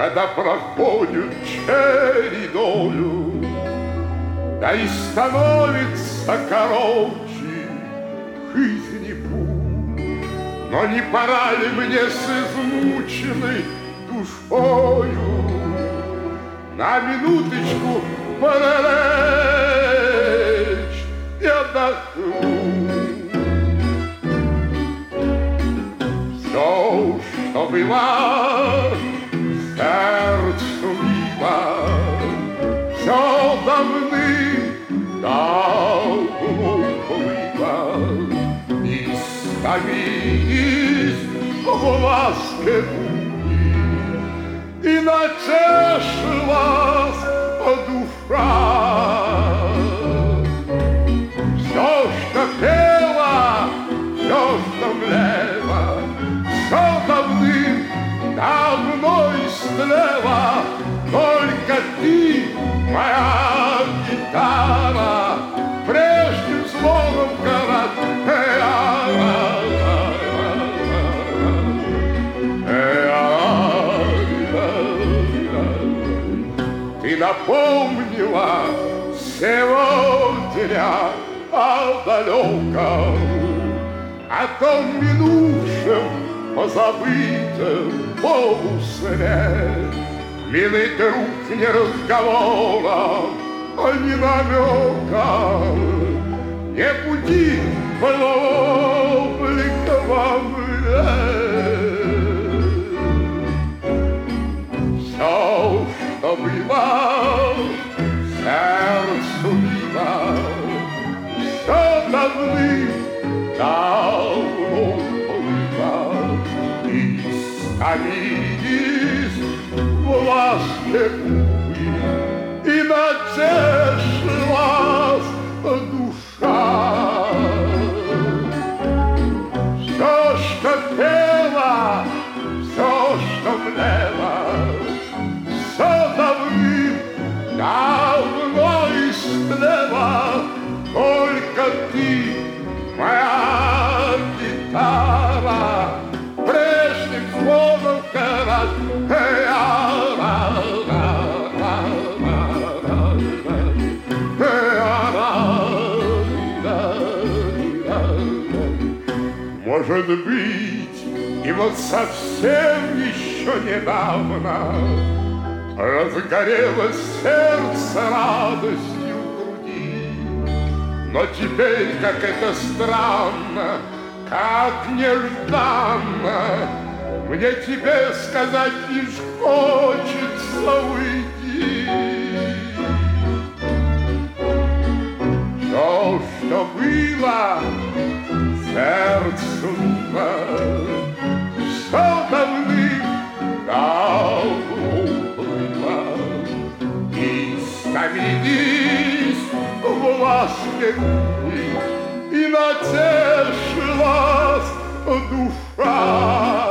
когда проходят чередою, да и становится короче жизни путь. Но не пора ли мне с измученной душою на минуточку прилечь и отдохнуть? Все, что было сердцу мило, все давным-давно было, и стомились в ласке руки, и натешилась душа. Все, что пела, все, что млела, все давным-давно истлела, только ты, моя гитара, прежним звоном город. Ты напомнила сегодня о далеком, о том минувшем, позабытом полусне. Милый друг, не разговором, ни намеком, не пути облика во мне. Все, что было сердцу мило, все давным-давно было, и стомились в ласке губы, и натешилась душа. Все, что пела, все, что млела, все давным-давно истлела, только ты, моя гитара, прежним звоном город. Может быть, и вот совсем еще недавно разгорелось сердце радостью в груди, но теперь, как это странно, как нежданно, мне тебе сказать лишь хочется уйти. Все, что было сердцу мило, все давным-давно было, и стомились в ласке губы, и натешилась душа.